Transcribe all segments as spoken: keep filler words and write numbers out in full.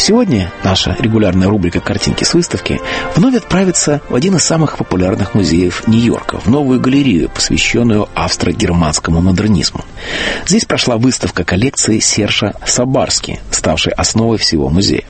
Сегодня наша регулярная рубрика «Картинки с выставки» вновь отправится в один из самых популярных музеев Нью-Йорка, в новую галерею, посвященную австро-германскому модернизму. Здесь прошла выставка коллекции Сержа Сабарски, ставшей основой всего музея.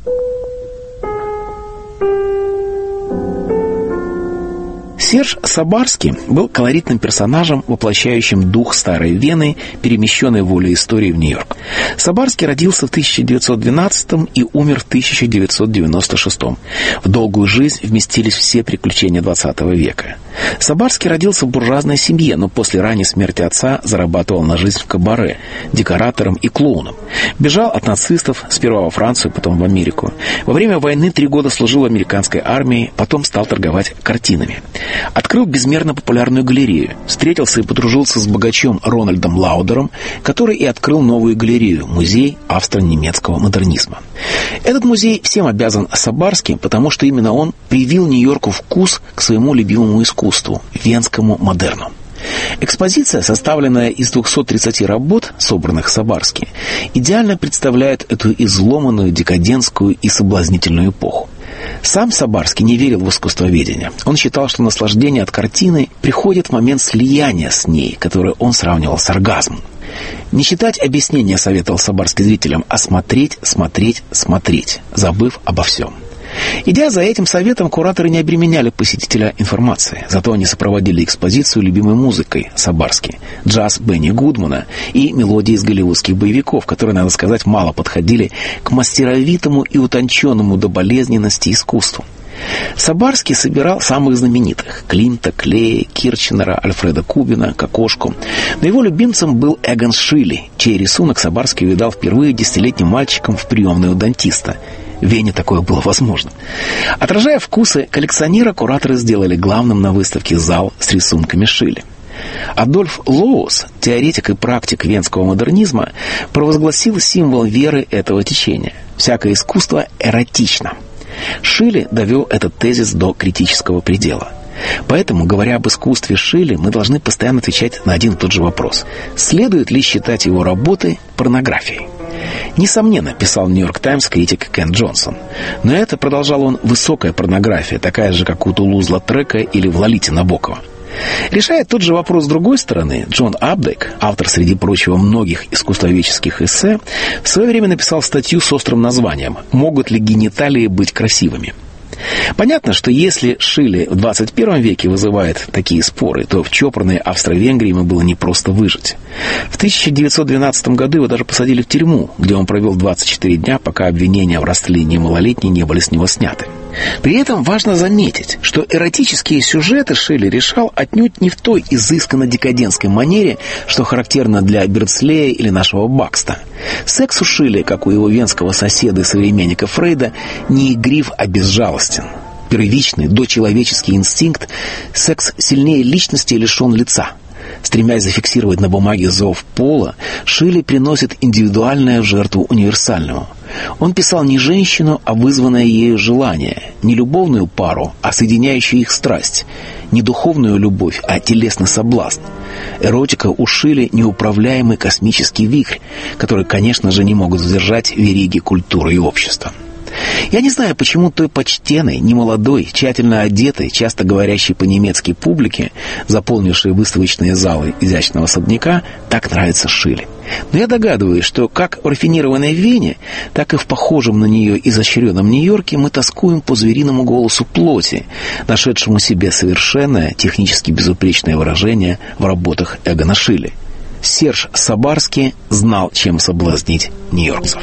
Серж Сабарски был колоритным персонажем, воплощающим дух старой Вены, перемещенной волей истории в Нью-Йорк. Сабарски родился в тысяча девятьсот двенадцатом и умер в тысяча девятьсот девяносто шестом. В долгую жизнь вместились все приключения двадцатого века. Сабарски родился в буржуазной семье, но после ранней смерти отца зарабатывал на жизнь в кабаре, декоратором и клоуном. Бежал от нацистов сперва во Францию, потом в Америку. Во время войны три года служил в американской армии, потом стал торговать картинами. Открыл безмерно популярную галерею, встретился и подружился с богачом Рональдом Лаудером, который и открыл новую галерею – музей австро-немецкого модернизма. Этот музей всем обязан Сабарски, потому что именно он привил Нью-Йорку вкус к своему любимому искусству – венскому модерну. Экспозиция, составленная из двухсот тридцати работ, собранных Сабарски, идеально представляет эту изломанную, декадентскую и соблазнительную эпоху. Сам Сабарски не верил в искусствоведение. Он считал, что наслаждение от картины приходит в момент слияния с ней, которое он сравнивал с оргазмом. Не читать объяснения советовал Сабарски зрителям, а смотреть, смотреть, смотреть, забыв обо всем. Идя за этим советом, кураторы не обременяли посетителя информацией. Зато они сопроводили экспозицию любимой музыкой Сабарски, джаз Бенни Гудмана и мелодии из голливудских боевиков, которые, надо сказать, мало подходили к мастеровитому и утонченному до болезненности искусству. Сабарски собирал самых знаменитых – Климта, Клея, Кирчнера, Альфреда Кубина, Кокошку. Но его любимцем был Эгон Шиле, чей рисунок Сабарски увидал впервые десятилетним мальчиком в приемной у дантиста. В Вене такое было возможно. Отражая вкусы коллекционера, кураторы сделали главным на выставке зал с рисунками Шиле. Адольф Лоус, теоретик и практик венского модернизма, провозгласил символ веры этого течения. Всякое искусство эротично. Шиле довел этот тезис до критического предела. Поэтому, говоря об искусстве Шиле, мы должны постоянно отвечать на один и тот же вопрос. Следует ли считать его работы порнографией? Несомненно, писал «Нью-Йорк Таймс» критик Кен Джонсон. Но это, продолжал он, высокая порнография, такая же, как у Тулуз-Латрека или в «Лолите» Набокова. Решая тот же вопрос с другой стороны, Джон Апдайк, автор, среди прочего, многих искусствоведческих эссе, в свое время написал статью с острым названием «Могут ли гениталии быть красивыми?». Понятно, что если Шиле в двадцать первом веке вызывает такие споры, то в чопорной Австро-Венгрии ему было непросто выжить. В тысяча девятьсот двенадцатом году его даже посадили в тюрьму, где он провел двадцать четыре дня, пока обвинения в растлении малолетней не были с него сняты. При этом важно заметить, что эротические сюжеты Шиле решал отнюдь не в той изысканно-декадентской манере, что характерно для Берцлея или нашего Бакста. Секс у Шиле, как у его венского соседа и современника Фрейда, не игрив, а безжалостен. Первичный, дочеловеческий инстинкт, секс сильнее личности лишен лица. Стремясь зафиксировать на бумаге зов пола, Шиле приносит индивидуальное в жертву универсальному. Он писал не женщину, а вызванное ею желание, не любовную пару, а соединяющую их страсть, не духовную любовь, а телесный соблазн. Эротика у Шиле неуправляемый космический вихрь, который, конечно же, не могут сдержать вериги культуры и общества. Я не знаю, почему той почтенной, немолодой, тщательно одетой, часто говорящей по-немецки публике, заполнившей выставочные залы изящного особняка, так нравится Шиле. Но я догадываюсь, что как в рафинированной Вене, так и в похожем на нее изощренном Нью-Йорке мы тоскуем по звериному голосу плоти, нашедшему себе совершенное, технически безупречное выражение в работах Эгона Шиле. Серж Сабарски знал, чем соблазнить нью-йоркцев.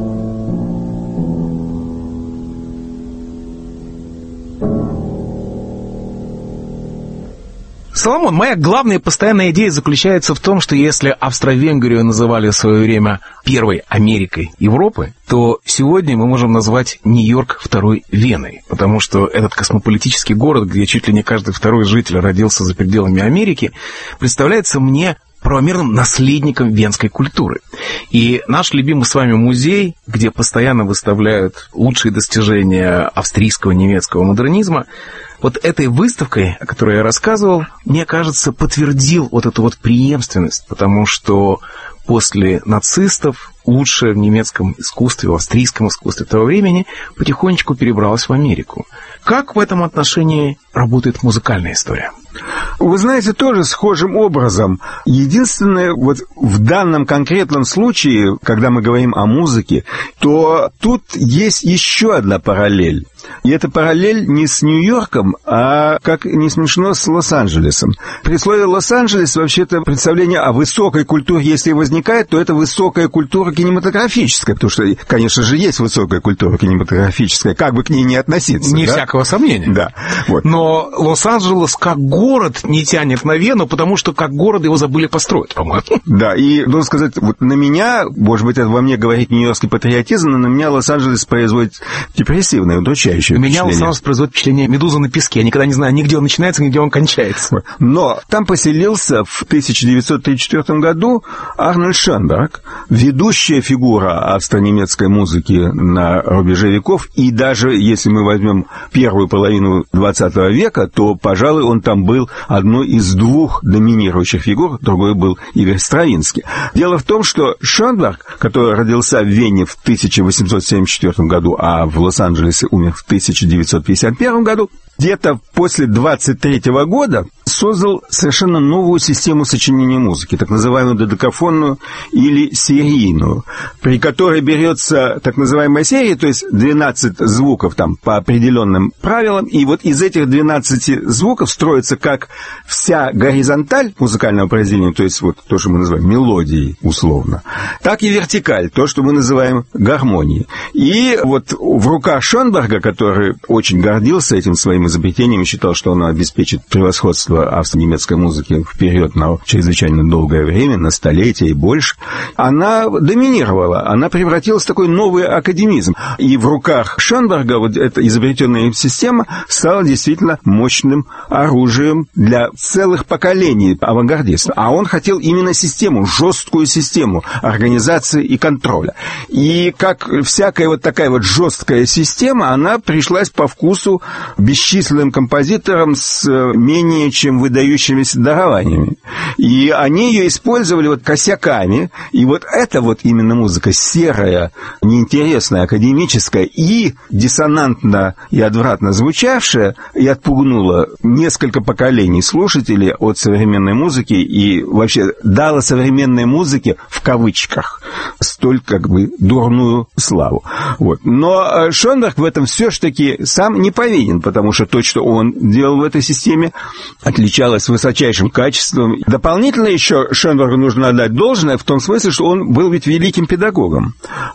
Соломон, моя главная постоянная идея заключается в том, что если Австро-Венгрию называли в свое время первой Америкой Европы, то сегодня мы можем назвать Нью-Йорк второй Веной, потому что этот космополитический город, где чуть ли не каждый второй житель родился за пределами Америки, представляется мне правомерным наследником венской культуры. И наш любимый с вами музей, где постоянно выставляют лучшие достижения австрийского, немецкого модернизма, вот этой выставкой, о которой я рассказывал, мне кажется, подтвердил вот эту вот преемственность, потому что после нацистов лучшее в немецком искусстве, в австрийском искусстве того времени потихонечку перебралось в Америку. Как в этом отношении работает музыкальная история? Вы знаете, тоже схожим образом. Единственное, вот в данном конкретном случае, когда мы говорим о музыке, то тут есть еще одна параллель. И эта параллель не с Нью-Йорком, а, как не смешно, с Лос-Анджелесом. При слове Лос-Анджелес вообще-то представление о высокой культуре, если возникает, то это высокая культура кинематографическая, потому что, конечно же, есть высокая культура кинематографическая, как бы к ней не относиться. Не да? всякого сомнения. Да. Вот. Но Лос-Анджелес как город не тянет на Вену, потому что как город его забыли построить, по-моему. Да, и, должен сказать, вот на меня, может быть, это во мне говорит нью-йоркский патриотизм, но на меня Лос-Анджелес производит депрессивное, удручающее впечатление. Меня Лос-Анджелес производит впечатление «Медуза на песке». Я никогда не знаю, ни где он начинается, ни где он кончается. Но там поселился в тысяча девятьсот тридцать четвёртом году Арнольд Шönberg, ведущая фигура австро-немецкой музыки на рубеже веков, и даже если мы возьмем первую половину двадцатого века, то, пожалуй, он там был одной из двух доминирующих фигур, другой был Игорь Стравинский. Дело в том, что Шönberg, который родился в Вене в тысяча восемьсот семьдесят четвёртом году, а в Лос-Анджелесе умер в тысяча девятьсот пятьдесят первом году, где-то после двадцать третьего года создал совершенно новую систему сочинения музыки, так называемую додекафонную или серийную, при которой берется так называемая серия, то есть двенадцать звуков там по определенным правилам, и вот из этих двенадцати звуков строится как вся горизонталь музыкального произведения, то есть вот то, что мы называем мелодией условно, так и вертикаль, то, что мы называем гармонией. И вот в руках Шönberga, который очень гордился этим своим изобретением и считал, что оно обеспечит превосходство австро-немецкой музыки вперед на чрезвычайно долгое время, на столетия и больше, она доминировала, она превратилась в такой новый академизм. И в руках Шönberga вот эта изобретенная им система стала действительно мощным оружием для целых поколений авангардистов. А он хотел именно систему, жесткую систему организации и контроля. И как всякая вот такая вот жесткая система, она пришлась по вкусу бесчисленным композиторам с менее чем выдающимися дарованиями. И они ее использовали вот косяками. И вот это вот именно музыка серая, неинтересная, академическая и диссонантно и отвратно звучавшая, и отпугнула несколько поколений слушателей от современной музыки и вообще дала современной музыке в кавычках столь как бы дурную славу. Вот. Но Шönberg в этом все-таки сам не повинен, потому что то, что он делал в этой системе, отличалось высочайшим качеством. Дополнительно еще Шönbergу нужно отдать должное в том смысле, что он был ведь великим педагогом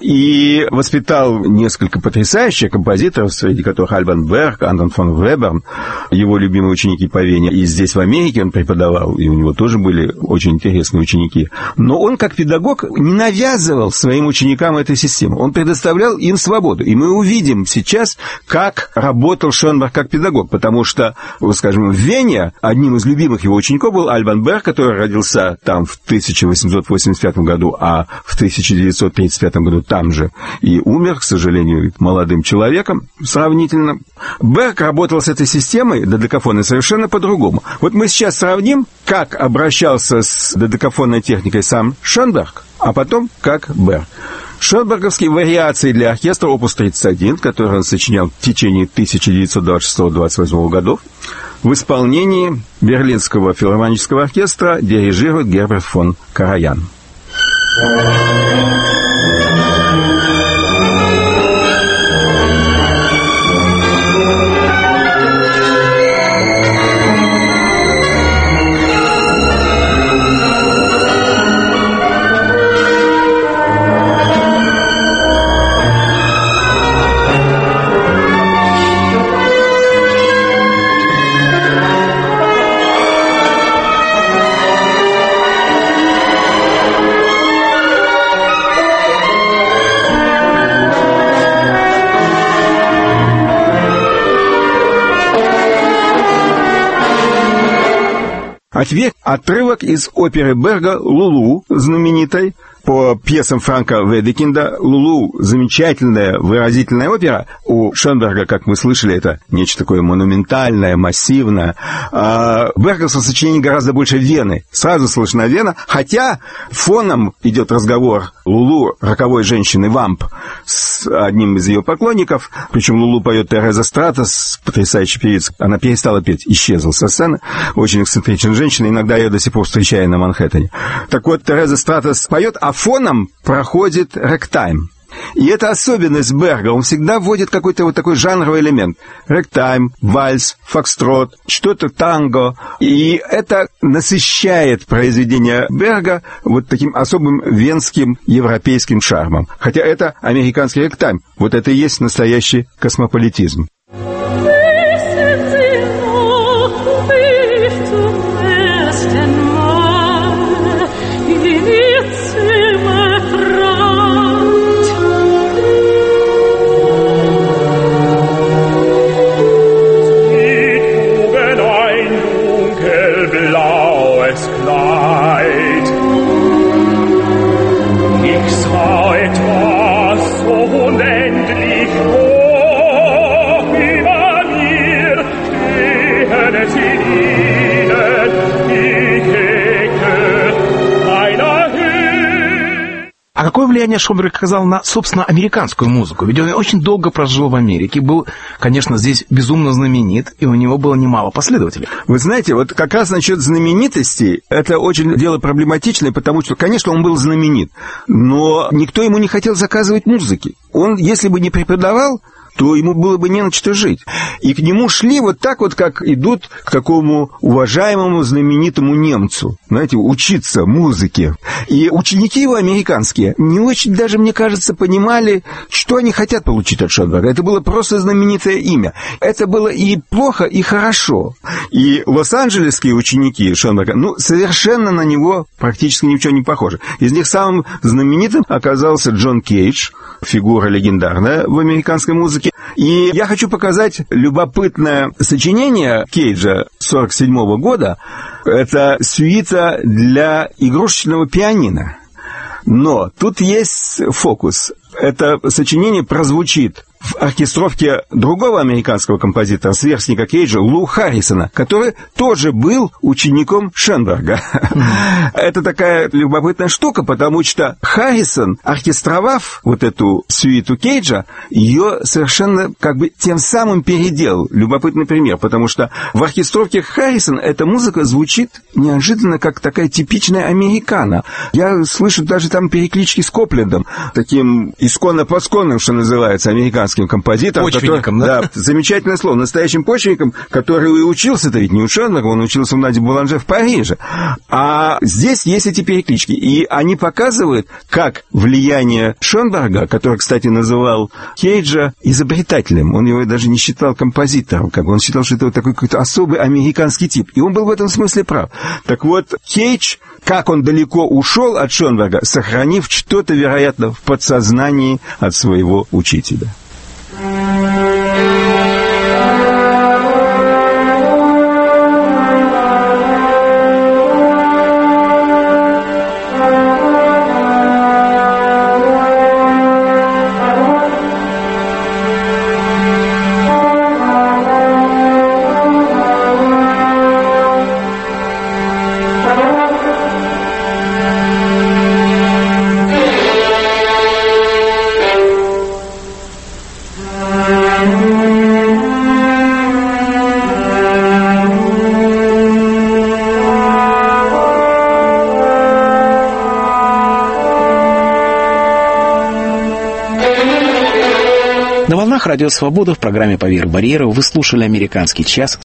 и воспитал несколько потрясающих композиторов, среди которых Альбан Берг, Антон фон Веберн, его любимые ученики по Вене. И здесь в Америке он преподавал, и у него тоже были очень интересные ученики. Но он, как педагог, не навязывал своим ученикам эту систему. Он предоставлял им свободу. И мы увидим сейчас, как работал Шönberg как педагог, потому что, скажем, в Вене одним из любимых его учеников был Альбан Берг, который родился там в тысяча восемьсот восемьдесят пятом году, а в тысяча девятьсот тридцать пятом году там же и умер, к сожалению, молодым человеком сравнительно. Берг работал с этой системой додекафонной совершенно по-другому. Вот мы сейчас сравним, как обращался с додекафонной техникой сам Шönberg, а потом как Берг. Шönberговские вариации для оркестра опус тридцать один, который он сочинял в течение тысяча девятьсот двадцать шестого — двадцать восьмого годов, в исполнении Берлинского филармонического оркестра дирижирует Герберт фон Караян. А теперь отрывок из оперы Берга «Лулу», знаменитой, по пьесам Франка Ведекинда. «Лулу» — замечательная, выразительная опера. У Шönberga, как мы слышали, это нечто такое монументальное, массивное. А берговского сочинения гораздо больше Вены. Сразу слышна Вена, хотя фоном идет разговор Лулу, роковой женщины Вамп, с одним из ее поклонников. Причем Лулу поет Тереза Стратос, потрясающая певица. Она перестала петь, исчезла со сцены. Очень эксцентричная женщина, иногда я до сих пор встречаю на Манхэттене. Так вот, Тереза Стратос поет, а фоном проходит рэктайм. И это особенность Берга. Он всегда вводит какой-то вот такой жанровый элемент. Рэктайм, вальс, фокстрот, что-то танго. И это насыщает произведение Берга вот таким особым венским европейским шармом. Хотя это американский рэктайм. Вот это и есть настоящий космополитизм. А какое влияние Шönberg оказал на, собственно, американскую музыку? Ведь он очень долго прожил в Америке, был, конечно, здесь безумно знаменит, и у него было немало последователей. Вы знаете, вот как раз насчет знаменитости, это очень дело проблематичное, потому что, конечно, он был знаменит, но никто ему не хотел заказывать музыки. Он, если бы не преподавал, то ему было бы не на что жить. И к нему шли вот так вот, как идут к такому уважаемому знаменитому немцу, знаете, учиться музыке. И ученики его американские не очень даже, мне кажется, понимали, что они хотят получить от Шönberga. Это было просто знаменитое имя. Это было и плохо, и хорошо. И лос-анджелесские ученики Шönberga, ну, совершенно на него практически ничего не похожи. Из них самым знаменитым оказался Джон Кейдж, фигура легендарная в американской музыке. И я хочу показать любопытное сочинение Кейджа сорок седьмого года. Это сюита для игрушечного пианино. Но тут есть фокус. Это сочинение прозвучит в оркестровке другого американского композитора, сверстника Кейджа, Лу Харрисона, который тоже был учеником Шönberga. Mm-hmm. Это такая любопытная штука, потому что Харрисон, оркестровав вот эту сюиту Кейджа, ее совершенно как бы тем самым переделал. Любопытный пример, потому что в оркестровке Харрисона эта музыка звучит неожиданно как такая типичная американо. Я слышу даже там переклички с Коплендом, таким исконно-посконным, что называется, американским композитором. Почвенником, который, да? Да, замечательное слово. Настоящим почвенником, который и учился-то ведь не у Шönberga, он учился у Нади Буланже в Париже. А здесь есть эти переклички. И они показывают, как влияние Шönberga, который, кстати, называл Кейджа изобретателем, он его даже не считал композитором, как бы он считал, что это вот такой какой-то особый американский тип. И он был в этом смысле прав. Так вот, Кейдж, как он далеко ушел от Шönberga, сохранив что-то, вероятно, в подсознании от своего учителя. Радио «Свобода» в программе «Поверх барьеров» вы слушали «Американский час»